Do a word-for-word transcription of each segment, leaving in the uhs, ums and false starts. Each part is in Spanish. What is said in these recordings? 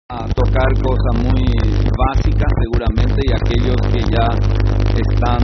a tocar cosas muy básicas seguramente, y aquellos que ya están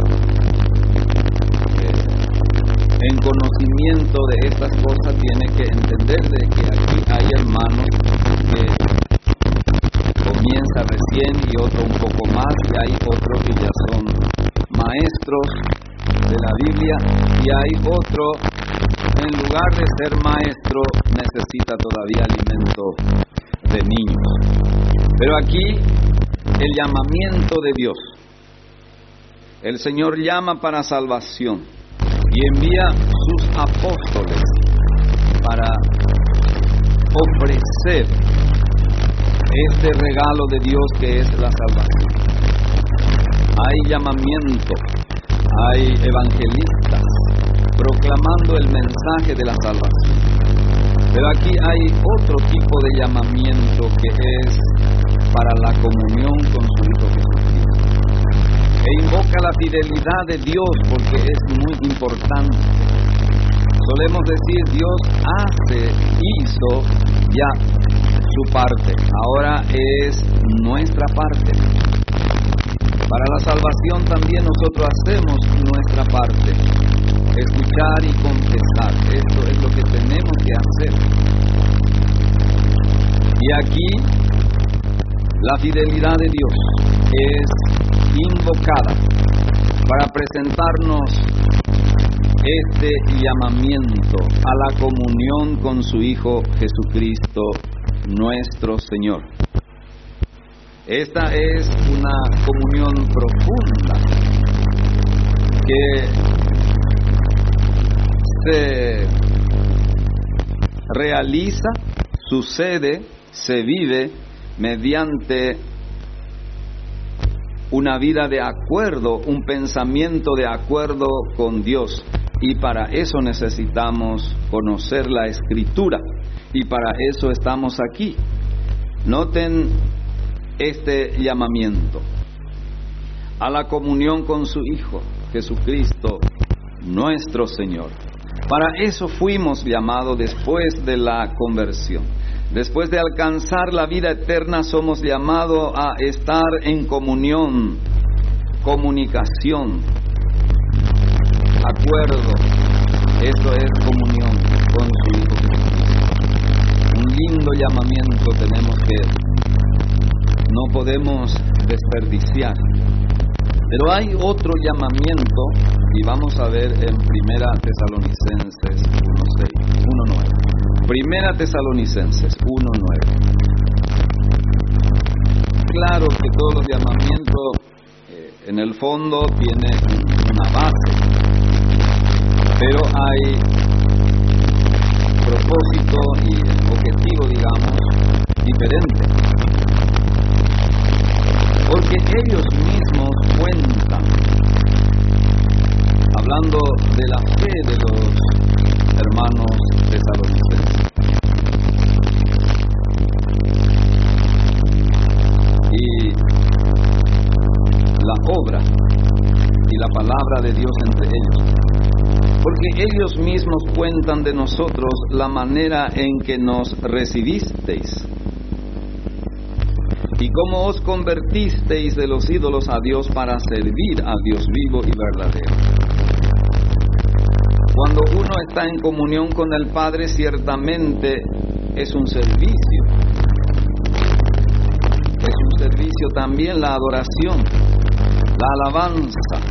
eh, en conocimiento de estas cosas tienen que entender de que aquí hay hermanos que comienza recién y otro un poco más, y hay otros que ya son maestros de la Biblia, y hay otro, en lugar de ser maestro, necesita todavía alimento de niños. Pero aquí el llamamiento de Dios. El Señor llama para salvación y envía sus apóstoles para ofrecer este regalo de Dios que es la salvación. Hay llamamiento, hay evangelistas proclamando el mensaje de la salvación. Pero aquí hay otro tipo de llamamiento que es para la comunión con su Hijo Jesucristo. E invoca la fidelidad de Dios porque es muy importante. Solemos decir, Dios hace, hizo ya su parte. Ahora es nuestra parte. Para la salvación también nosotros hacemos nuestra parte. Escuchar y confesar, esto es lo que tenemos que hacer. Y aquí la fidelidad de Dios es invocada para presentarnos este llamamiento a la comunión con su Hijo Jesucristo, nuestro Señor. Esta es una comunión profunda que se realiza, sucede, se vive mediante una vida de acuerdo, un pensamiento de acuerdo con Dios. Y para eso necesitamos conocer la Escritura. Y para eso estamos aquí. Noten este llamamiento a la comunión con su Hijo, Jesucristo, nuestro Señor. Para eso fuimos llamados después de la conversión. Después de alcanzar la vida eterna, somos llamados a estar en comunión, comunicación, acuerdo. Eso es comunión con su Hijo Jesucristo. Un lindo llamamiento tenemos que no podemos desperdiciar. Pero hay otro llamamiento, y vamos a ver en Primera Tesalonicenses uno nueve. Primera Tesalonicenses uno nueve. Claro que todos los llamamientos eh, en el fondo tienen una base, pero hay propósito y objetivo, digamos, diferente. Porque ellos mismos cuentan, hablando de la fe de los hermanos tesalonicenses, y la obra y la palabra de Dios entre ellos. Porque ellos mismos cuentan de nosotros la manera en que nos recibisteis y cómo os convertisteis de los ídolos a Dios para servir a Dios vivo y verdadero. Cuando uno está en comunión con el Padre, ciertamente es un servicio. Es un servicio también la adoración, la alabanza,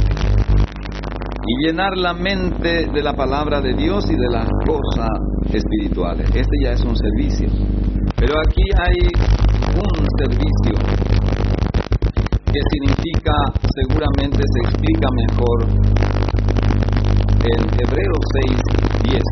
y llenar la mente de la palabra de Dios y de las cosas espirituales. Este ya es un servicio. Pero aquí hay un servicio que significa, seguramente se explica mejor en Hebreos seis diez.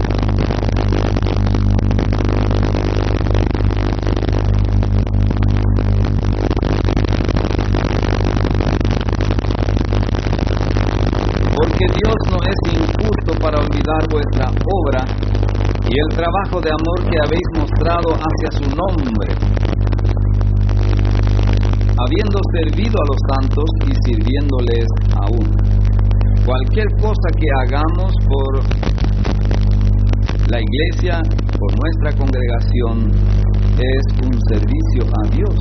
Porque Dios no es injusto para olvidar vuestra obra y el trabajo de amor que habéis mostrado hacia su nombre, habiendo servido a los santos y sirviéndoles aún. Cualquier cosa que hagamos por la iglesia, por nuestra congregación, es un servicio a Dios.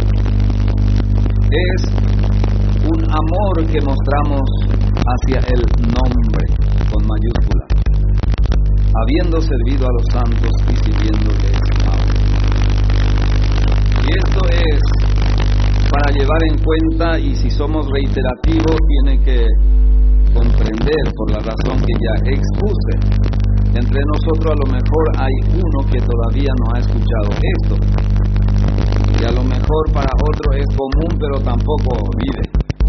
Es un amor que mostramos hacia el nombre, con mayúscula, habiendo servido a los santos y sirviéndoles ahora. Y esto es para llevar en cuenta, y si somos reiterativos, tiene que comprender por la razón que ya expuse. Entre nosotros a lo mejor hay uno que todavía no ha escuchado esto, y a lo mejor para otro es común, pero tampoco vive.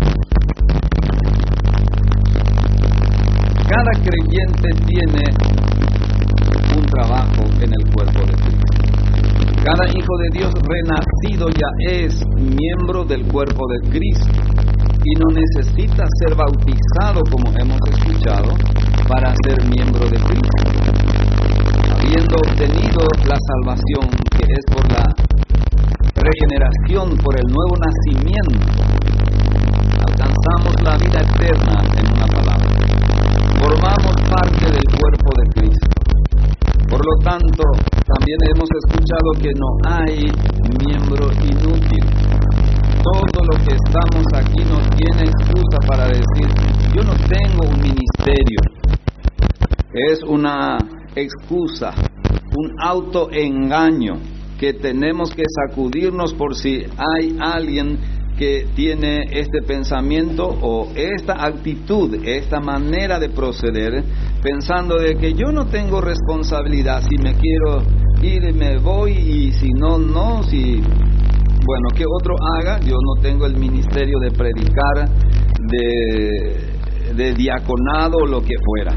Cada creyente tiene un trabajo en el cuerpo de Cristo. Cada hijo de Dios renacido ya es miembro del cuerpo de Cristo y no necesita ser bautizado, como hemos escuchado, para ser miembro de Cristo. Habiendo obtenido la salvación, que es por la regeneración, por el nuevo nacimiento, alcanzamos la vida eterna en una palabra. Formamos parte del cuerpo de Cristo. Por lo tanto, también hemos escuchado que no hay miembro inútil. Todo lo que estamos aquí no tiene excusa para decir, yo no tengo un ministerio. Es una excusa, un autoengaño que tenemos que sacudirnos por si hay alguien que tiene este pensamiento o esta actitud, esta manera de proceder, pensando de que yo no tengo responsabilidad, si me quiero ir me voy y si no, no, si, bueno, que otro haga, yo no tengo el ministerio de predicar, de, de diaconado o lo que fuera.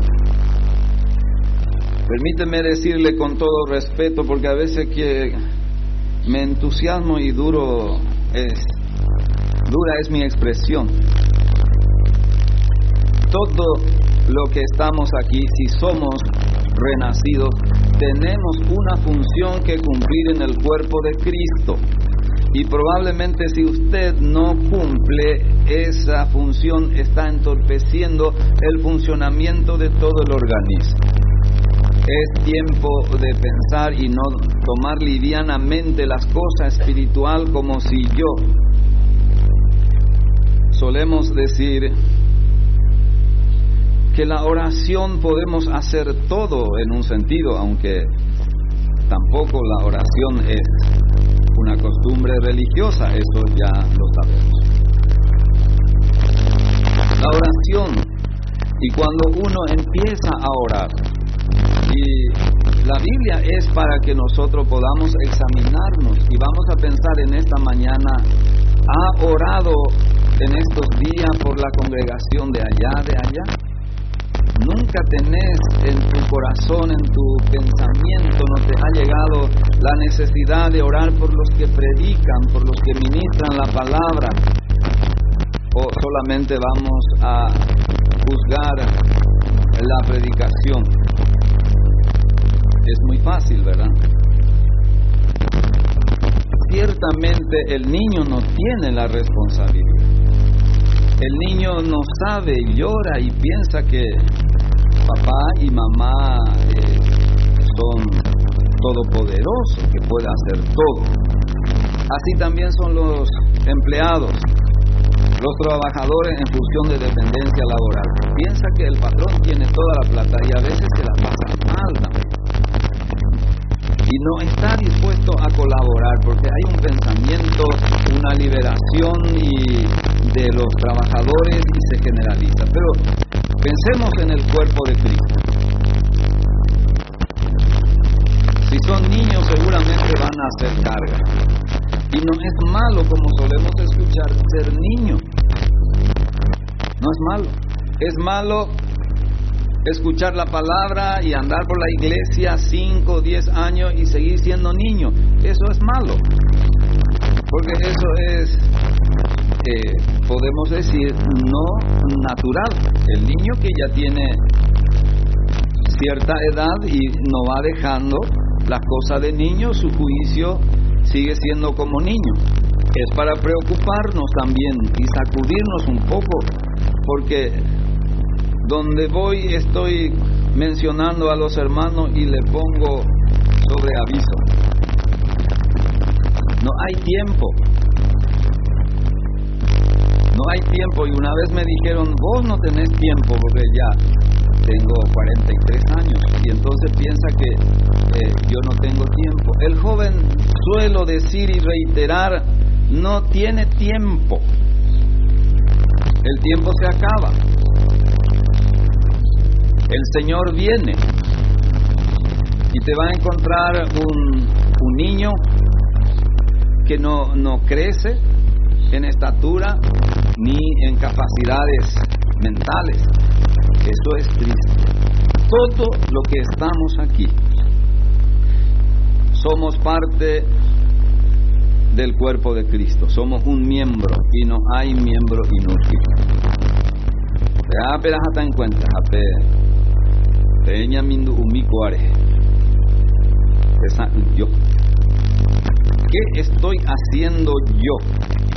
Permíteme decirle con todo respeto, porque a veces que me entusiasmo y duro es, dura es mi expresión. Todo lo que estamos aquí, si somos renacidos, tenemos una función que cumplir en el cuerpo de Cristo. Y probablemente si usted no cumple esa función, está entorpeciendo el funcionamiento de todo el organismo. Es tiempo de pensar y no tomar livianamente las cosas espirituales como si yo. Solemos decir que la oración podemos hacer todo en un sentido, aunque tampoco la oración es una costumbre religiosa, eso ya lo sabemos. La oración, y cuando uno empieza a orar, y la Biblia es para que nosotros podamos examinarnos, y vamos a pensar en esta mañana, ¿ha orado en estos días por la congregación de allá, de allá? Nunca tenés en tu corazón, en tu pensamiento, no te ha llegado la necesidad de orar por los que predican, por los que ministran la palabra, o solamente vamos a juzgar la predicación. Es muy fácil, ¿verdad? Ciertamente el niño no tiene la responsabilidad. El niño no sabe, llora y piensa que papá y mamá eh, son todopoderosos, que puede hacer todo. Así también son los empleados, los trabajadores en función de dependencia laboral. Piensa que el patrón tiene toda la plata y a veces se la pasa mal también. Y no está dispuesto a colaborar porque hay un pensamiento, una liberación y de los trabajadores y se generaliza. Pero pensemos en el cuerpo de Cristo. Si son niños seguramente van a hacer carga. Y no es malo, como solemos escuchar, ser niño. No es malo. Es malo escuchar la palabra y andar por la iglesia cinco o diez años y seguir siendo niño. Eso es malo. Porque eso es, eh, podemos decir, no natural. El niño que ya tiene cierta edad y no va dejando las cosas de niño, su juicio sigue siendo como niño. Es para preocuparnos también y sacudirnos un poco, porque donde voy estoy mencionando a los hermanos y le pongo sobre aviso. hay tiempo. No hay tiempo. Y una vez me dijeron, vos no tenés tiempo, porque ya tengo cuarenta y tres años, y entonces piensa que eh, yo no tengo tiempo. El joven, suelo decir y reiterar, no tiene tiempo. El tiempo se acaba. El Señor viene y te va a encontrar un, un niño que no, no crece en estatura ni en capacidades mentales. Eso es triste. Todo lo que estamos aquí somos parte del cuerpo de Cristo. Somos un miembro y no hay miembro inútil. Apenas hasta en cuenta, apenas mindu umikuare. Esa yo. ¿Qué estoy haciendo yo?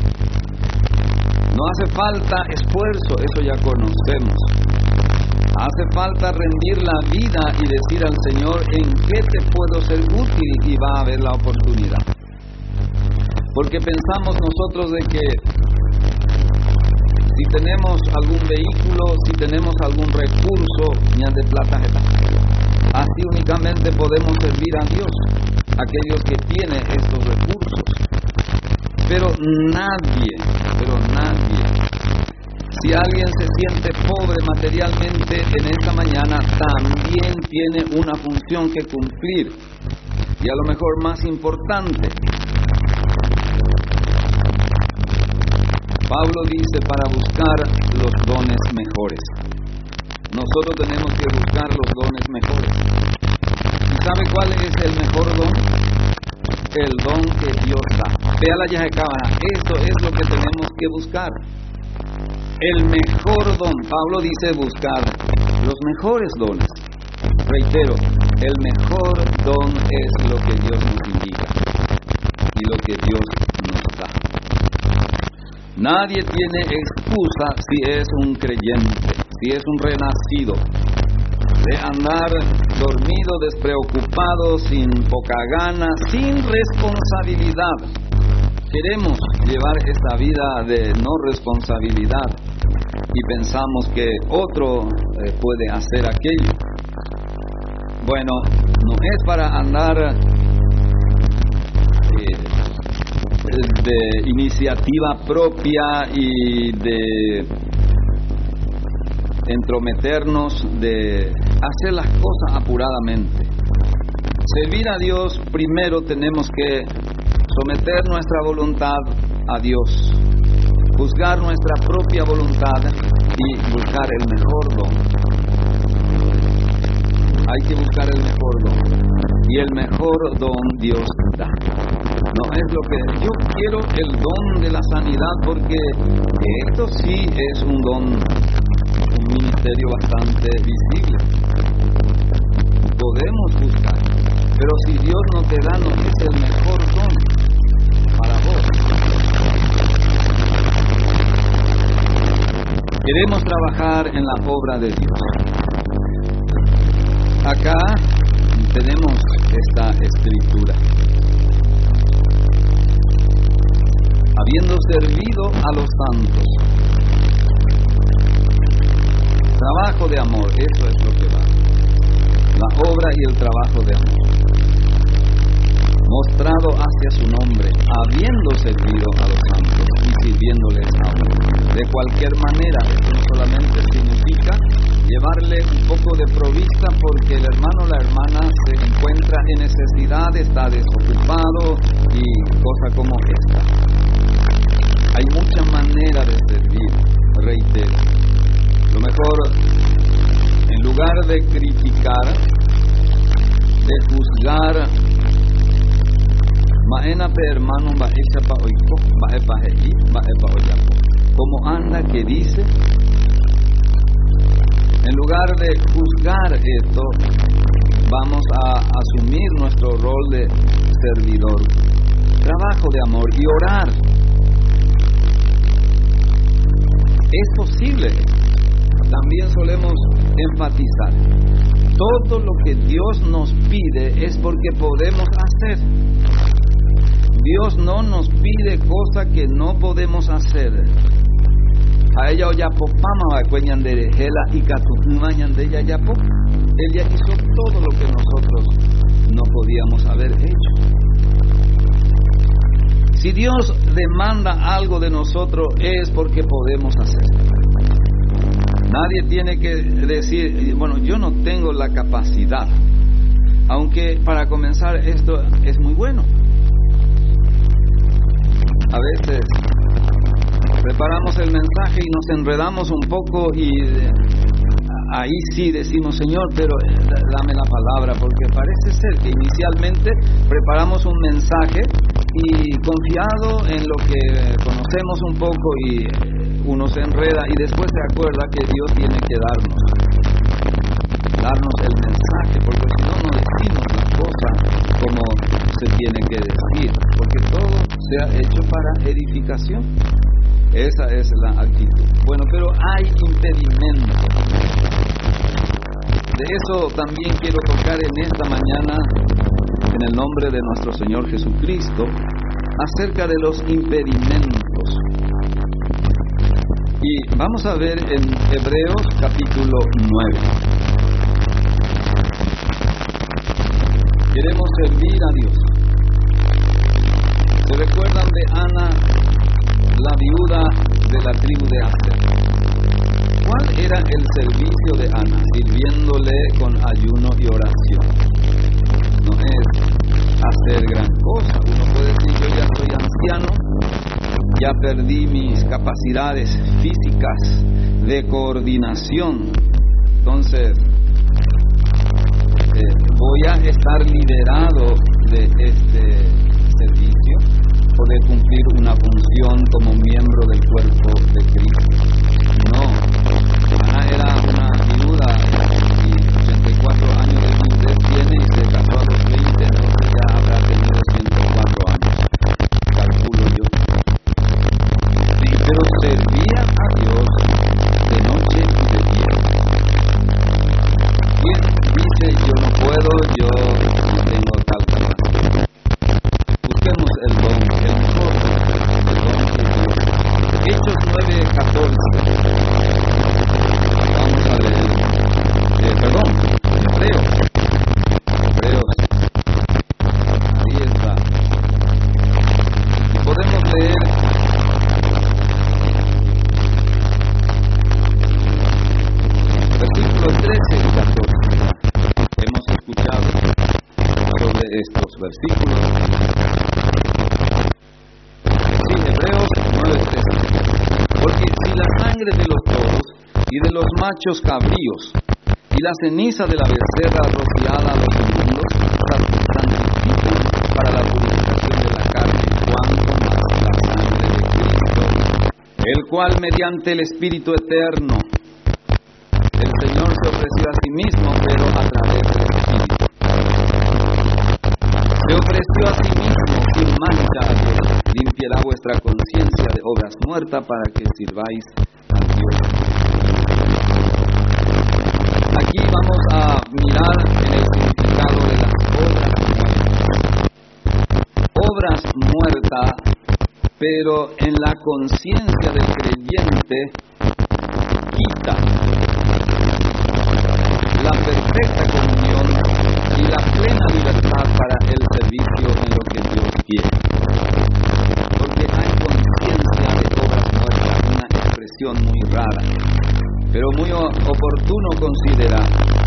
No hace falta esfuerzo, eso ya conocemos. Hace falta rendir la vida y decir al Señor, ¿en qué te puedo ser útil? Y va a haber la oportunidad. Porque pensamos nosotros de que si tenemos algún vehículo, si tenemos algún recurso, ni de plata, así únicamente podemos servir a Dios, aquellos que tienen estos recursos. Pero nadie, pero nadie, si alguien se siente pobre materialmente en esta mañana, también tiene una función que cumplir, y a lo mejor más importante. Pablo dice para buscar los dones mejores. Nosotros tenemos que buscar los dones mejores. ¿Y sabe cuál es el mejor don? El don que Dios da. Vea la Yahecábana, eso es lo que tenemos que buscar. El mejor don. Pablo dice buscar los mejores dones. Reitero, el mejor don es lo que Dios nos indica y lo que Dios nos da. Nadie tiene excusa si es un creyente, si es un renacido, de andar dormido, despreocupado, sin poca gana, sin responsabilidad. Queremos llevar esta vida de no responsabilidad y pensamos que otro eh, puede hacer aquello. Bueno, no es para andar eh, de iniciativa propia y de entrometernos, de hacer las cosas apuradamente. Servir a Dios, primero tenemos que someter nuestra voluntad a Dios, juzgar nuestra propia voluntad y buscar el mejor don. Hay que buscar el mejor don, y el mejor don Dios da. No es lo que yo quiero, el don de la sanidad, porque esto sí es un don, un ministerio bastante visible. Podemos buscar, pero si Dios no te da, no es el mejor don para vos. Queremos trabajar en la obra de Dios. Acá tenemos esta escritura. Habiendo servido a los santos. Trabajo de amor, eso es lo que va. La obra y el trabajo de amor. Mostrado hacia su nombre, habiendo servido a los santos y sirviéndoles aún. De cualquier manera, esto no solamente significa llevarle un poco de provista porque el hermano o la hermana se encuentra en necesidad, está desocupado y cosa como esta. Hay muchas maneras de servir, reitero. Lo mejor, en lugar de criticar, de juzgar, maénape hermano, baecha pa oiko, bae pa heí, bae pa oyapo. ¿Cómo anda? ¿Qué dice? En lugar de juzgar esto, vamos a asumir nuestro rol de servidor. Trabajo de amor y orar. Es posible. También solemos enfatizar. Todo lo que Dios nos pide es porque podemos hacer. Dios no nos pide cosas que no podemos hacer. A ella ya popama va cueñan de Hela y Catumañan de ella ya pop. Ella hizo todo lo que nosotros no podíamos haber hecho. Si Dios demanda algo de nosotros es porque podemos hacerlo. Nadie tiene que decir, bueno, yo no tengo la capacidad. Aunque para comenzar esto es muy bueno. A veces preparamos el mensaje y nos enredamos un poco y ahí sí decimos, Señor, pero dame la palabra, porque parece ser que inicialmente preparamos un mensaje y confiado en lo que conocemos un poco y uno se enreda y después se acuerda que Dios tiene que darnos, darnos el mensaje, porque si no, no decimos las cosas como se tiene que decir, porque todo se ha hecho para edificación. Esa es la actitud. Bueno, pero hay impedimentos. De eso también quiero tocar en esta mañana, en el nombre de nuestro Señor Jesucristo, acerca de los impedimentos. Y vamos a ver en Hebreos capítulo nueve. Queremos servir a Dios. ¿Se recuerdan de Ana, la viuda de la tribu de Aser? ¿Cuál era el servicio de Ana? Sirviéndole con ayuno y oración. No es hacer gran cosa. Uno puede decir, yo ya soy anciano, ya perdí mis capacidades físicas de coordinación. Entonces, eh, voy a estar liberado de este servicio, poder cumplir una función como miembro del cuerpo de Cristo. No, Ana era una viuda y ochenta y cuatro años de viudez tiene y se casó a los veinte, entonces ya habrá tenido ciento cuatro años, calculo yo. Sí, pero servía a Dios de noche y de día. ¿Quién dice yo no puedo, yo no tengo tal capacidad? Busquemos el don, el mejor, el don de Dios. Hechos nueve catorce. Vamos a leer. Eh, perdón, Hebreos. Hebreos. Ahí está. Podemos leer versículos trece y catorce. Hemos escuchado sobre estos versículos. Sí, Hebreos nueve trece. Porque si la sangre de los toros y de los machos cabríos y la ceniza de la becerra rociada a los inmundos santifican para la purificación de la carne, cuanto más la sangre de Cristo, el cual mediante el Espíritu eterno el Señor se ofreció a sí mismo, pero a través del Espíritu. Se ofreció a sí mismo sin mancha a Dios. Limpiará vuestra conciencia de obras muertas para que sirváis a Dios. Aquí vamos a mirar en el significado de las obras muertas. Obras muertas, pero en la conciencia del creyente quita la perfecta comunión y la plena libertad para el servicio en lo que Dios quiere. Porque hay conciencia de obras muertas, una expresión muy rara, pero muy oportuno considerar.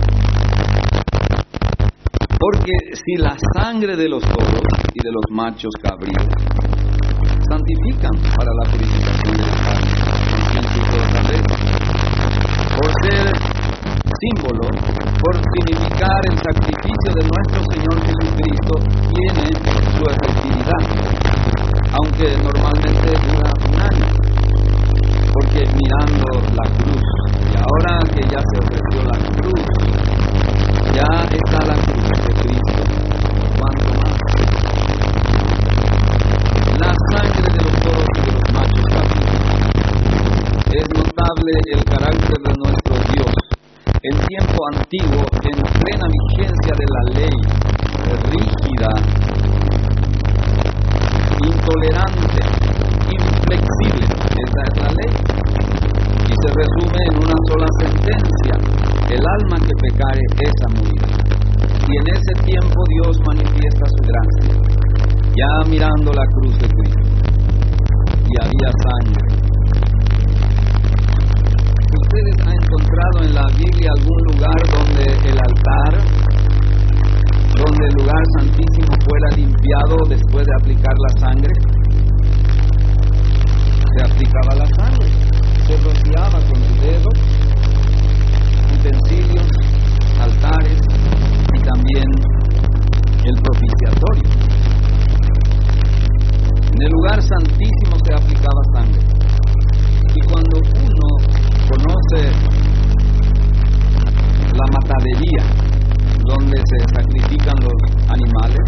Porque si la sangre de los toros y de los machos cabríos santifican para la purificación de la carne, por ser símbolo, por significar el sacrificio de nuestro Señor Jesucristo, tiene su efectividad, aunque normalmente dura un año, porque mirando la cruz, y ahora que ya se ofreció la cruz, ya está la cruz de Cristo, ¿cuánto más? La sangre de los toros y de los machos cabríos. Es notable el carácter de nuestro Dios. En tiempo antiguo, en plena vigencia de la ley rígida, intolerante, inflexible. Esa es la ley. Y se resume en una sola sentencia: el alma que pecare, esa morirá. Y en ese tiempo Dios manifiesta su gracia, ya mirando la cruz de Cristo. Y había sangre. ¿Ustedes han encontrado en la Biblia algún lugar donde el altar, donde el lugar santísimo fuera limpiado después de aplicar la sangre? Se aplicaba la sangre, se rociaba con el dedo, utensilios, altares y también el propiciatorio. En el lugar santísimo se aplicaba sangre. Y cuando uno conoce la matadería, donde se sacrifican los animales,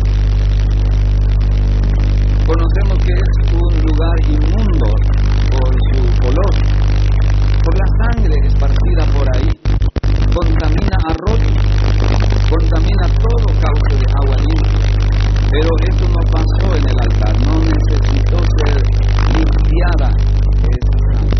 conocemos que es un lugar inmundo por su olor, por la sangre esparcida por ahí. Contamina arroyos, contamina todo cauce de agua limpia. Pero eso no pasó en el altar, no necesitó ser limpiada esa sangre.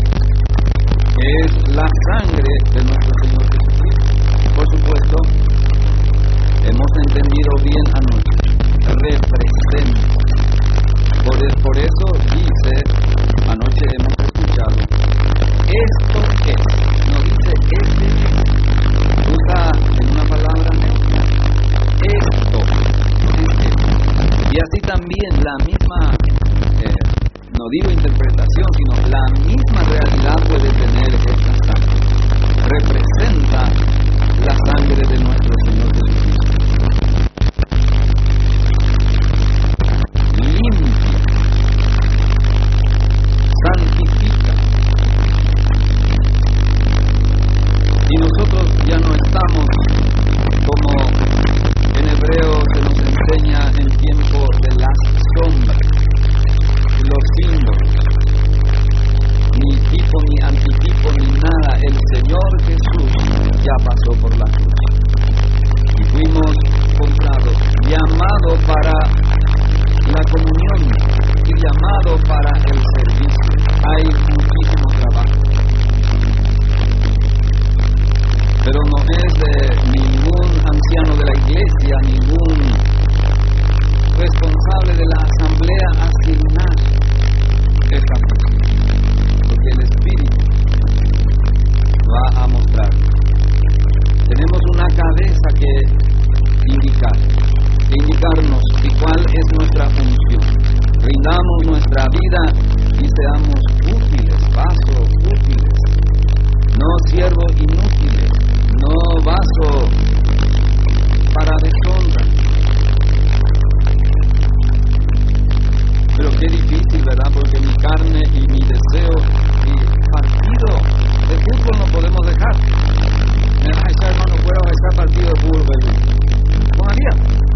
Es la sangre de nuestro Señor Jesucristo. Por supuesto, hemos entendido bien anoche, representa. Por, por eso dice, anoche hemos escuchado, esto es, no dice este, usa en una palabra neutra, esto es. Y así también la misma, eh, no digo interpretación, sino la misma realidad puede tener esta sangre. Representa la sangre de nuestro Señor Jesucristo. Limpia, santifica. Y nosotros ya no estamos como en hebreo se nos enseña en tiempo de las sombras, los símbolos, ni tipo ni antitipo ni nada. El Señor Jesús ya pasó por la cruz y fuimos comprados, llamado para la comunión y llamado para el servicio. Hay muchísimo trabajo, pero no es de ningún anciano de la iglesia, ningún responsable de la asamblea asignar esta función, porque el Espíritu va a mostrar. Tenemos una cabeza que indicar, indicarnos y cuál es nuestra función. Rindamos nuestra vida y seamos útiles, vasos útiles, no siervos inútiles, no vaso para deshonra. Pero qué difícil, ¿verdad? Porque mi carne y mi deseo, mi partido de fútbol no podemos dejar. Me vas a echar, hermano, fuera a echar partido de fútbol, ¿verdad? Todavía.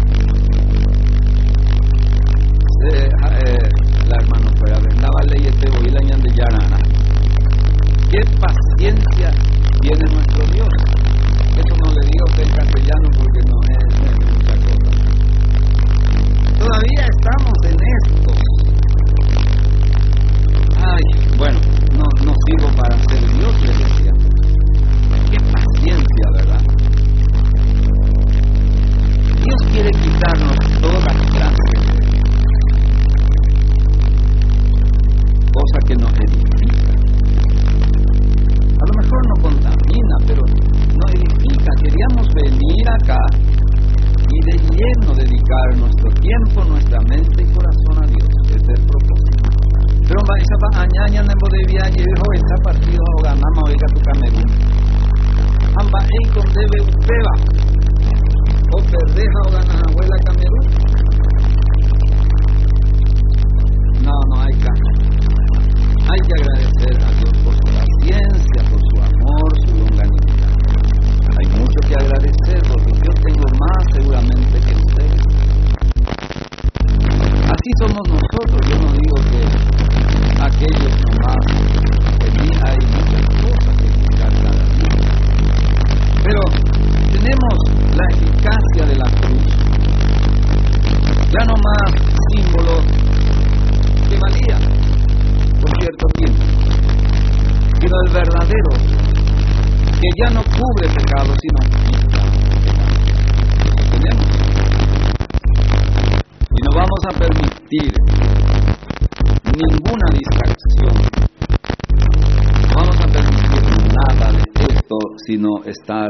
Eh, eh, la hermana fuera, ¿verdad? Vale, y este voy a la de Yarana. Qué paciencia tiene nuestro Dios. Eso no le digo que en castellano porque no es, no es mucha cosa. Todavía estamos en esto. Ay, bueno, no, no sirvo para ser Dios, le decía. Qué paciencia, ¿verdad? Dios quiere quitarnos toda clase, cosa que nos edifica. A lo mejor no contamina, pero nos edifica. Queríamos venir acá y de lleno dedicar nuestro tiempo, nuestra mente y corazón a Dios. Ese es el propósito. Pero esa va añaña en Bolivia y dijo, esta partido o ganamos oiga tu Camerún. Amba ey con debe upeba. O perdeja o ganas abuela Camerún. No, no hay caso. Hay que agradecer a Dios por su paciencia, por su amor, su longanimidad. Hay mucho que agradecer porque yo tengo más seguramente que ustedes. Así somos nosotros. Yo no digo que aquellos nomás, en mí hay muchas cosas que explicar cada día. Pero tenemos la eficacia de la cruz, ya no más símbolo que ya no cubre pecado, sino quita pecado. Lo tenemos. Y no vamos a permitir ninguna distracción. No vamos a permitir nada de esto, sino estar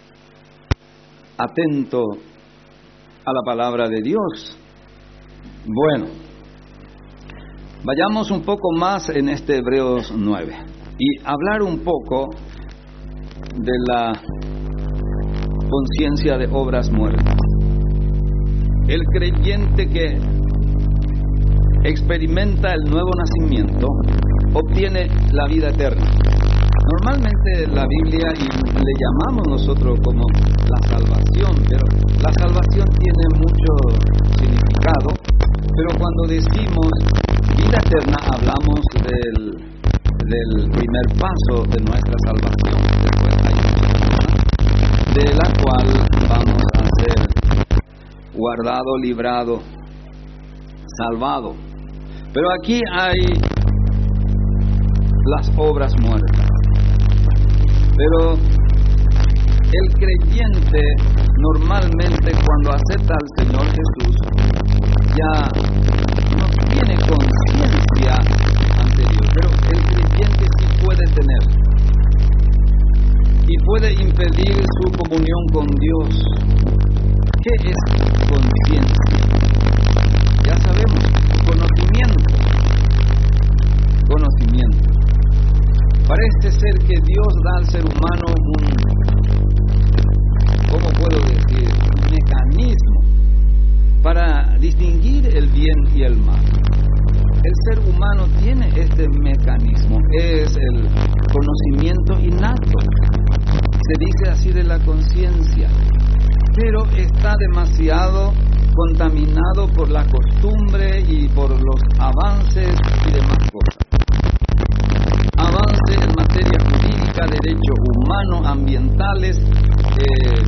atento a la palabra de Dios. Bueno, vayamos un poco más en este Hebreos nueve y hablar un poco de la conciencia de obras muertas. El creyente que experimenta el nuevo nacimiento obtiene la vida eterna. Normalmente la Biblia, y le llamamos nosotros como la salvación, pero la salvación tiene mucho significado, pero cuando decimos vida eterna hablamos del, del primer paso de nuestra salvación. Después hay una, de la cual vamos a ser guardado, librado, salvado. Pero aquí hay las obras muertas. Pero el creyente normalmente cuando acepta al Señor Jesús ya no tiene conciencia ante Dios, pero el creyente sí puede tener y puede impedir su comunión con Dios. ¿Qué es conciencia? Ya sabemos, conocimiento. Conocimiento. Parece ser que Dios da al ser humano un, ¿cómo puedo decir?, un mecanismo para distinguir el bien y el mal. El ser humano tiene este mecanismo, es el conocimiento innato. Se dice así de la conciencia, pero está demasiado contaminado por la costumbre y por los avances y demás cosas. Avance en materia jurídica, derecho humano, ambientales, eh,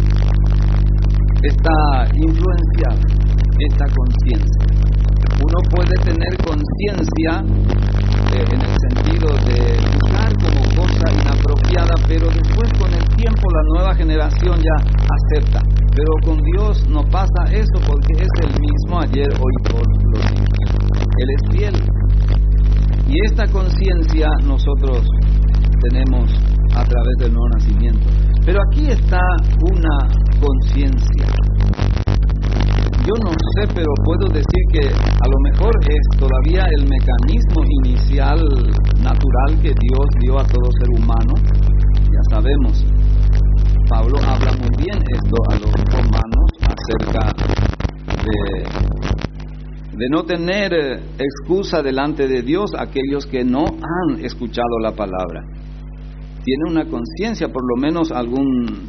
está influenciado esta conciencia. Uno puede tener conciencia eh, en el sentido de juzgar como cosa inapropiada, pero después con el tiempo la nueva generación ya acepta. Pero con Dios no pasa eso porque es el mismo ayer, hoy, por los siglos. Él es fiel. Y esta conciencia nosotros tenemos a través del nuevo nacimiento. Pero aquí está una conciencia. Yo no sé, pero puedo decir que a lo mejor es todavía el mecanismo inicial natural que Dios dio a todo ser humano. Ya sabemos, Pablo habla muy bien esto a los romanos acerca de, de no tener excusa delante de Dios aquellos que no han escuchado la palabra. Tiene una conciencia, por lo menos algún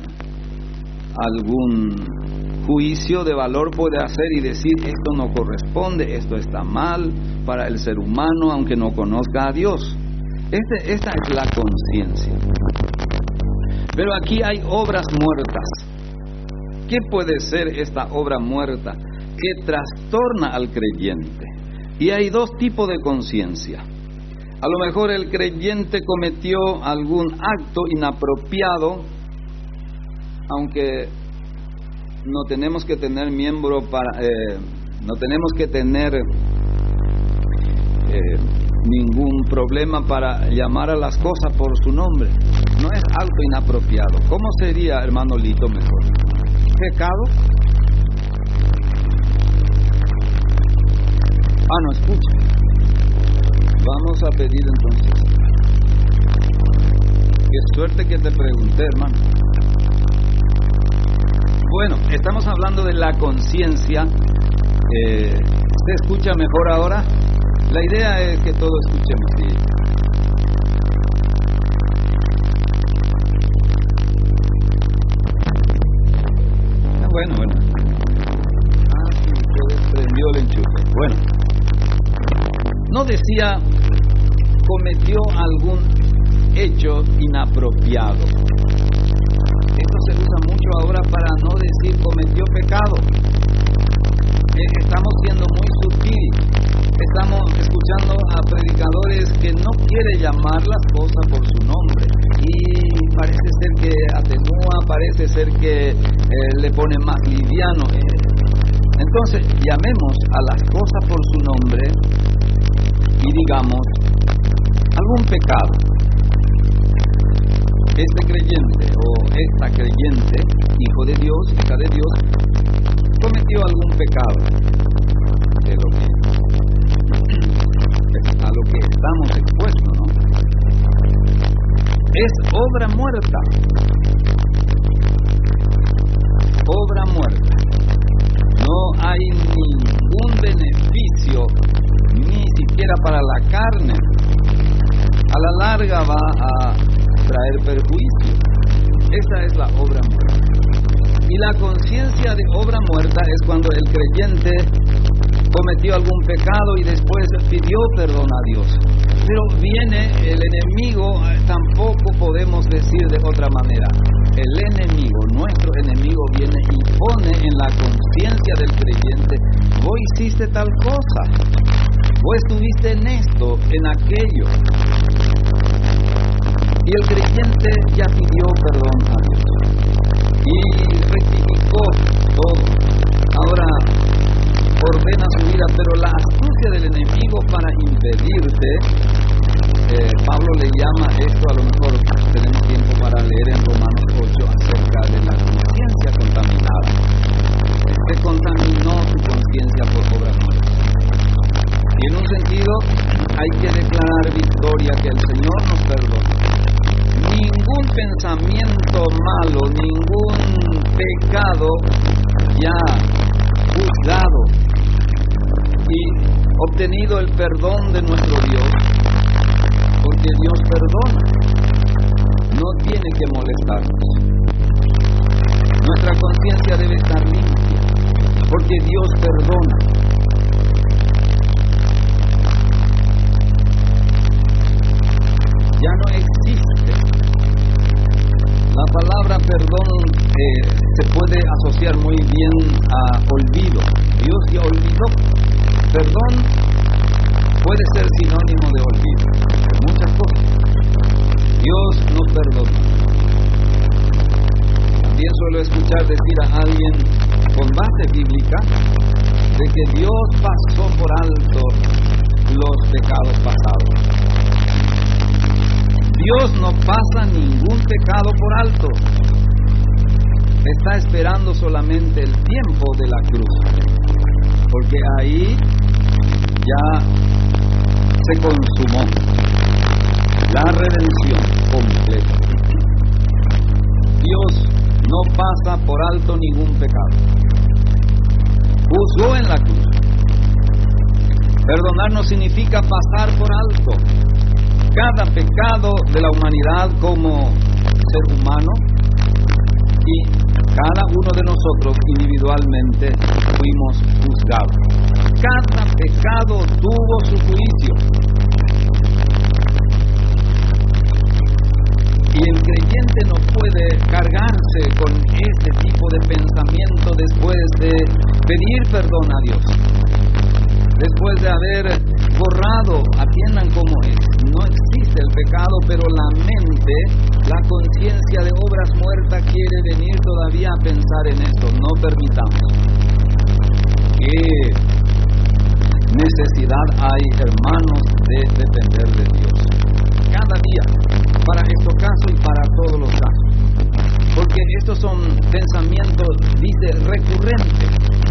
algún juicio de valor puede hacer y decir esto no corresponde, esto está mal para el ser humano aunque no conozca a Dios. Este, esta es la conciencia. Pero aquí hay obras muertas. ¿Qué puede ser esta obra muerta que trastorna al creyente? Y hay dos tipos de conciencia. A lo mejor el creyente cometió algún acto inapropiado, aunque no tenemos que tener miembro para, eh, no tenemos que tener eh, ningún problema para llamar a las cosas por su nombre. No es algo inapropiado. ¿Cómo sería, hermano Lito, mejor? ¿Pecado? Ah, no, escucha. Vamos a pedir entonces. Qué suerte que te pregunté, hermano. Bueno, estamos hablando de la conciencia. Eh, ¿Se escucha mejor ahora? La idea es que todos escuchemos, sí. Ah, bueno, bueno. Ah, sí, se desprendió el enchufe. Bueno. No decía, cometió algún hecho inapropiado. Esto se usa mucho ahora para no decir cometió pecado. Eh, estamos siendo muy sutiles. estamos escuchando a predicadores que no quieren llamar las cosas por su nombre y parece ser que atenúa, parece ser que eh, le pone más liviano. Entonces, llamemos a las cosas por su nombre y digamos algún pecado. Este creyente o esta creyente, hijo de Dios, hija de Dios, cometió algún pecado de lo que, a lo que estamos expuestos, ¿no? Es obra muerta. Obra muerta. No hay ningún beneficio, ni siquiera para la carne. A la larga va a traer perjuicio. Esa es la obra muerta. Y la conciencia de obra muerta es cuando el creyente cometió algún pecado y después pidió perdón a Dios. Pero viene el enemigo, tampoco podemos decir de otra manera. El enemigo, nuestro enemigo, viene y pone en la conciencia del creyente: vos hiciste tal cosa, vos estuviste en esto, en aquello. Y el creyente ya pidió perdón a Dios y rectificó todo. Ahora ordena su vida, pero la astucia del enemigo para impedirte, eh, Pablo le llama esto, a lo mejor tenemos tiempo para leer en Romanos ocho acerca de la conciencia contaminada. Se contaminó tu conciencia por obra muerta. Y en un sentido hay que declarar victoria, que el Señor nos perdona. Ningún pensamiento malo, ningún pecado ya juzgado y obtenido el perdón de nuestro Dios, porque Dios perdona, no tiene que molestarnos. Nuestra conciencia debe estar limpia, porque Dios perdona. Ya no existe. La palabra perdón eh, se puede asociar muy bien a olvido. Dios ya olvidó. Perdón puede ser sinónimo de olvido. Muchas cosas. Dios nos perdona. También suelo escuchar decir a alguien con base bíblica de que Dios pasó por alto los pecados pasados. Dios no pasa ningún pecado por alto. Está esperando solamente el tiempo de la cruz, porque ahí ya se consumó la redención completa. Dios no pasa por alto ningún pecado. Juzgó en la cruz. Perdonar no significa pasar por alto cada pecado de la humanidad como ser humano, y cada uno de nosotros individualmente fuimos juzgados. Cada pecado tuvo su juicio. Y el creyente no puede cargarse con este tipo de pensamiento después de pedir perdón a Dios. Después de haber borrado, atiendan cómo es, no existe el pecado, pero la mente, la conciencia de obras muertas quiere venir todavía a pensar en esto. No permitamos. ¿Qué necesidad hay, hermanos, de depender de Dios? Cada día, para estos casos y para todos los casos. Porque estos son pensamientos, dice, recurrentes.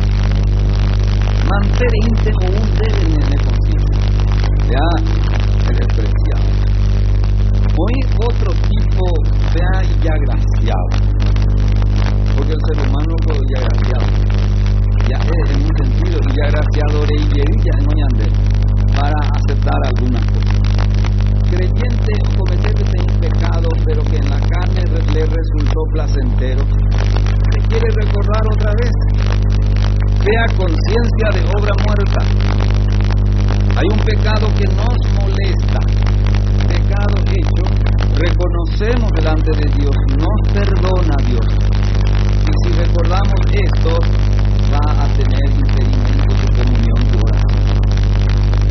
Manter íntegro un debe de conciencia. Ya el despreciado. Hoy otro tipo sea ya graciado. Porque el ser humano todo ya graciado. Ya es en un sentido, y ya graciado de ya en Oñande, para aceptar algunas cosas. Creyente o cometerte un pecado, pero que en la carne le resultó placentero, se quiere recordar otra vez. Sea conciencia de obra muerta. Hay un pecado que nos molesta, pecado hecho, reconocemos delante de Dios, nos perdona Dios. Y si recordamos esto, va a tener impedimento de comunión y oración.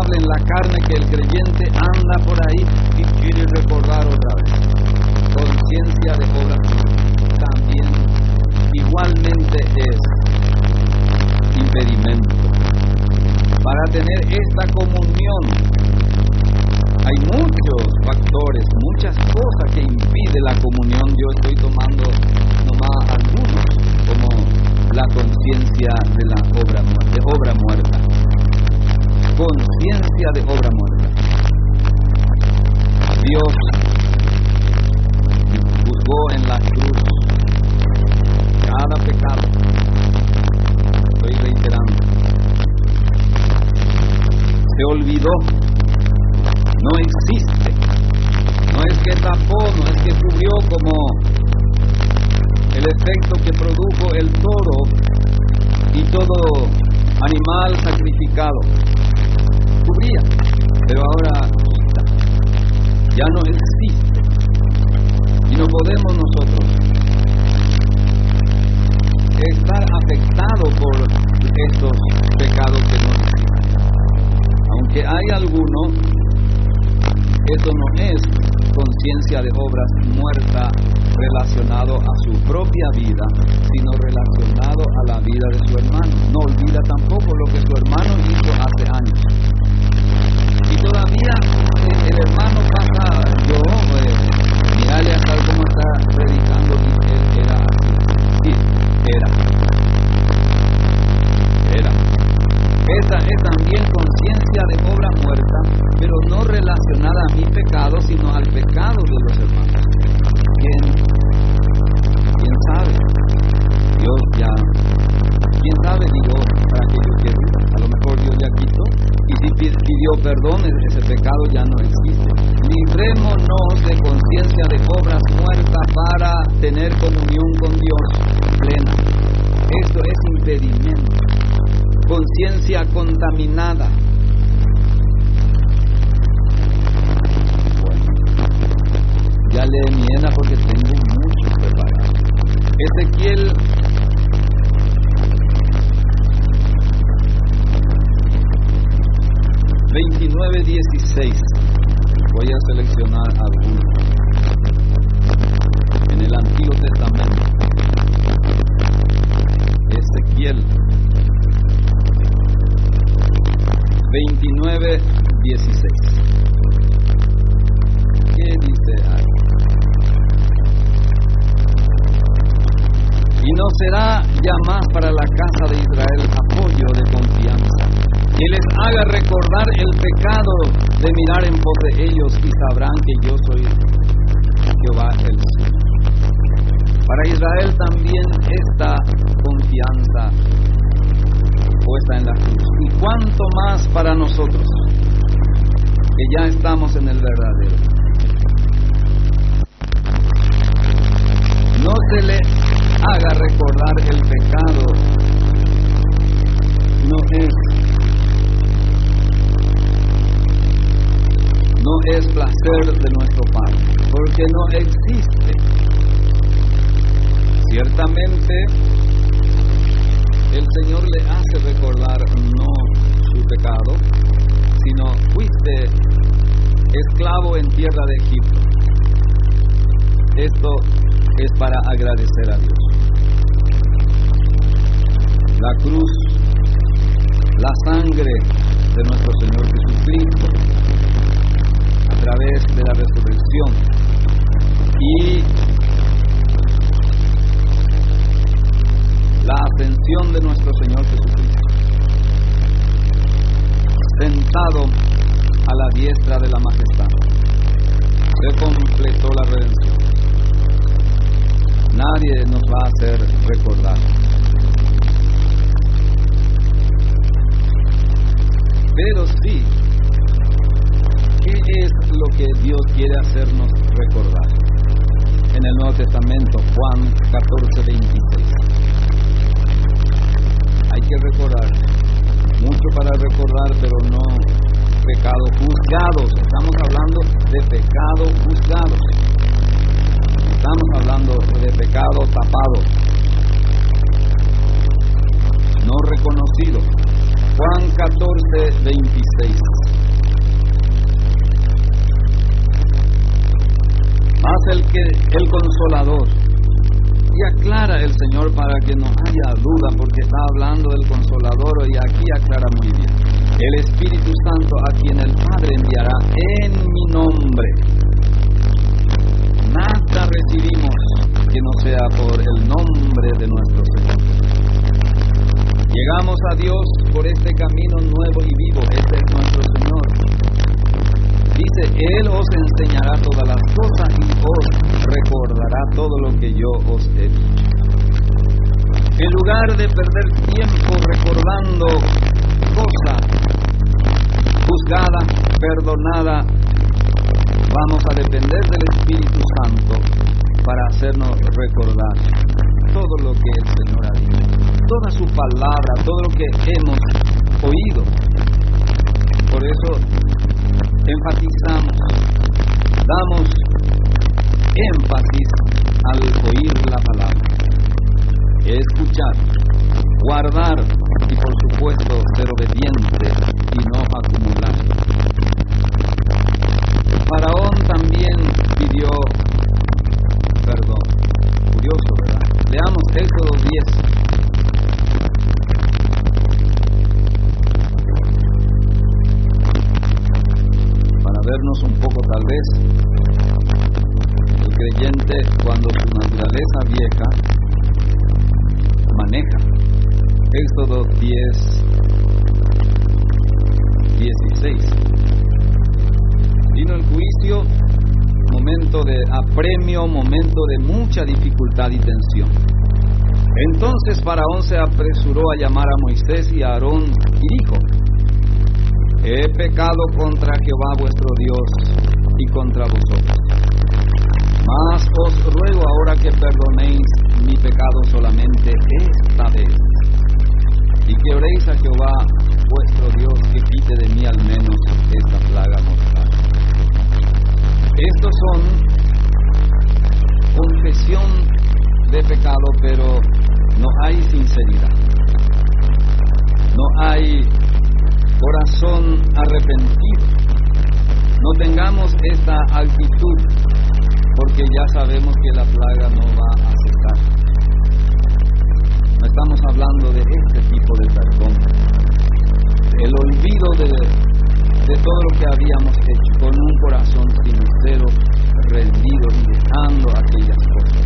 sucede en la carne que el creyente anda por ahí y quiere recordar otra vez. Conciencia de obras también igualmente es impedimento. Para tener esta comunión hay muchos factores, muchas cosas que impiden la comunión. Yo estoy tomando nomás algunos, como la conciencia de la obra, de obra muerta. Conciencia de obra muerta. Dios juzgó en la cruz cada pecado. Estoy reiterando. Se olvidó. No existe. No es que tapó, no es que cubrió como el efecto que produjo el toro y todo animal sacrificado. Cubría, pero ahora quita. Ya no existe. Y no podemos nosotros estar afectados por estos pecados que nos existen. Aunque hay alguno, eso no es conciencia de obras muerta relacionado a su propia vida, sino relacionado a la vida de su hermano. No olvida tampoco lo que su hermano hizo hace años. Y todavía eh, el hermano pasa, yo, eh, mirale hasta cómo está predicando, y él era así. Sí, era. Era. Esa es también conciencia de obra muerta, pero no relacionada a mi pecado, sino al pecado de los hermanos. ¿Quién? ¿Quién sabe? Dios ya. ¿Quién sabe? Digo, para aquellos que dudan. A lo mejor Dios ya quitó. Y si pidió perdón, ese pecado ya no existe. Librémonos de conciencia de obras muertas para tener comunión con Dios plena. Esto es impedimento. Conciencia contaminada. Bueno, ya le miena porque tengo mucho preparado. Ezequiel veintinueve dieciséis. Voy a seleccionar algunos. En el Antiguo Testamento. Ezequiel veintinueve dieciséis. ¿Qué dice ahí? Y no será ya más para la casa de Israel apoyo de confianza, que les haga recordar el pecado de mirar en pos de ellos, y sabrán que yo soy Jehová el Señor. Para Israel también esta confianza puesta en la cruz. Y cuánto más para nosotros, que ya estamos en el verdadero. No se le haga recordar el pecado. No es, no es placer de nuestro Padre, porque no existe. Ciertamente, el Señor le hace recordar no su pecado, sino fuiste esclavo en tierra de Egipto. Esto es para agradecer a Dios. La cruz, la sangre de nuestro Señor Jesucristo, a través de la resurrección, y la ascensión de nuestro Señor Jesucristo, sentado a la diestra de la majestad, se completó la redención. Nadie nos va a hacer recordar. Pero sí, ¿qué es lo que Dios quiere hacernos recordar? En el Nuevo Testamento, Juan catorce veintiséis. Hay que recordar, mucho para recordar, pero no pecados juzgados. Estamos hablando de pecados juzgados. Estamos hablando de pecado tapado, no reconocido. Juan catorce veintiséis. Mas el que el Consolador, y aclara el Señor para que no haya duda, porque está hablando del Consolador y aquí aclara muy bien. El Espíritu Santo, a quien el Padre enviará en mi nombre. Nada recibimos que no sea por el nombre de nuestro Señor. Llegamos a Dios por este camino nuevo y vivo. Este es nuestro Señor. Dice, Él os enseñará todas las cosas y os recordará todo lo que yo os he dicho. En lugar de perder tiempo recordando cosas juzgadas, perdonadas, vamos a depender del Espíritu Santo para hacernos recordar todo lo que el Señor ha dicho, toda su palabra, todo lo que hemos oído. Por eso enfatizamos, damos énfasis al oír la palabra, escuchar, guardar y por supuesto ser obediente y no acumular. Faraón también pidió perdón. Curioso, ¿verdad? Leamos Éxodo diez. Vernos un poco tal vez. El creyente, cuando su naturaleza vieja maneja. Éxodo diez, dieciséis. Vino el juicio, momento de apremio, momento de mucha dificultad y tensión. Entonces Faraón se apresuró a llamar a Moisés y a Aarón y dijo: he pecado contra Jehová vuestro Dios y contra vosotros. Mas os ruego ahora que perdonéis mi pecado solamente esta vez, y que oréis a Jehová vuestro Dios que quite de mí al menos esta plaga mortal. Estos son confesión de pecado, pero no hay sinceridad. No hay corazón arrepentido. No tengamos esta actitud, porque ya sabemos que la plaga no va a cesar. No estamos hablando de este tipo de perdón, el olvido de, de todo lo que habíamos hecho, con un corazón sincero, rendido y dejando aquellas cosas.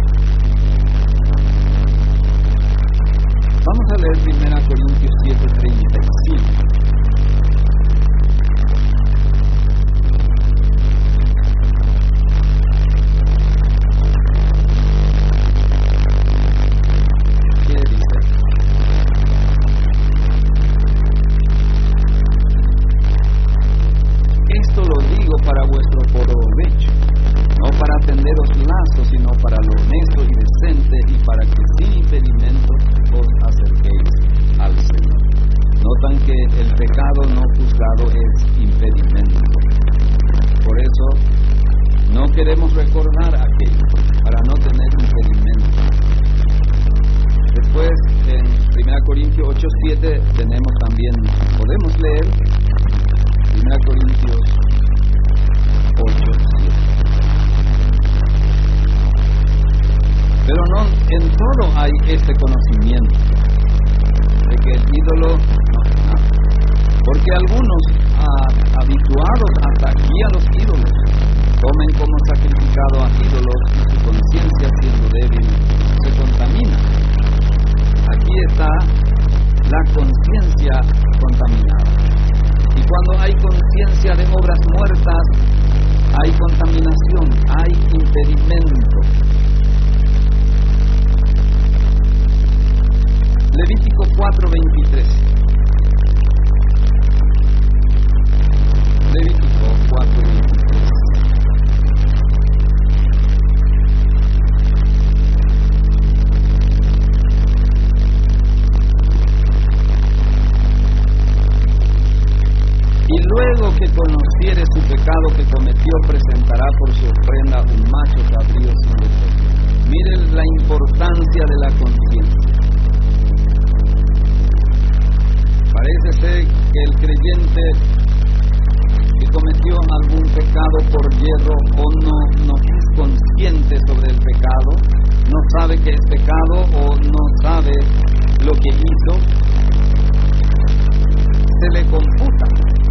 Vamos a leer primera Corintios siete, treinta y cinco. Queremos recordar aquello para no tener impedimento. Después en primera Corintios ocho, siete tenemos también, podemos leer primera Corintios ocho, siete. Pero no en todo hay este conocimiento de que el ídolo no es nada, porque algunos ah, habituados hasta aquí a los ídolos tomen como sacrificado a ídolos y su conciencia, siendo débil, se contamina. Aquí está la conciencia contaminada. Y cuando hay conciencia de obras muertas, hay contaminación, hay impedimento. Levítico cuatro, veintitrés. Levítico cuatro, veintitrés. Y luego que conociere su pecado que cometió, presentará por su ofrenda un macho cabrío sin defecto. Miren la importancia de la conciencia. Parece ser que el creyente que cometió algún pecado por hierro o no, no es consciente sobre el pecado, no sabe que es pecado o no sabe lo que hizo, se le computa,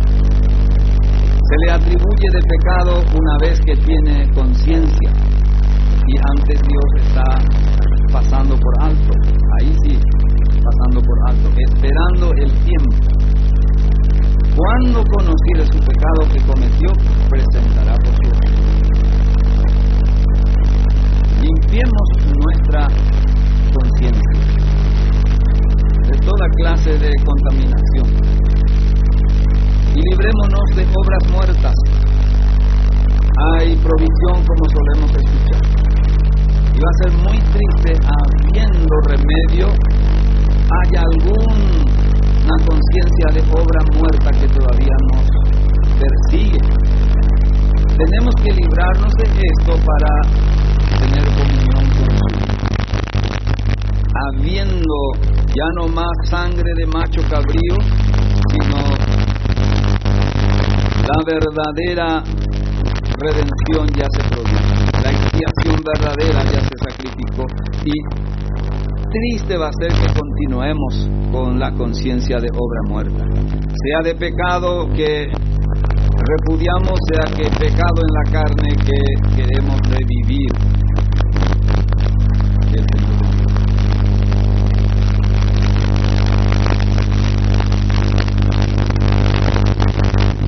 se le atribuye de pecado una vez que tiene conciencia, y antes Dios está pasando por alto, ahí sí, pasando por alto, esperando el tiempo. Cuando conociere su pecado que cometió, presentará por su ofrenda. Limpiemos nuestra conciencia de toda clase de contaminación y librémonos de obras muertas. Hay provisión, como solemos escuchar, y va a ser muy triste, habiendo remedio, haya alguna conciencia de obra muerta que todavía nos persigue. Tenemos que librarnos de esto para tener comunión con Jesús. Habiendo ya no más sangre de macho cabrío, sino la verdadera redención ya se produjo, la expiación verdadera ya se sacrificó, y triste va a ser que continuemos con la conciencia de obra muerta, sea de pecado que repudiamos, sea que pecado en la carne que queremos revivir. El Señor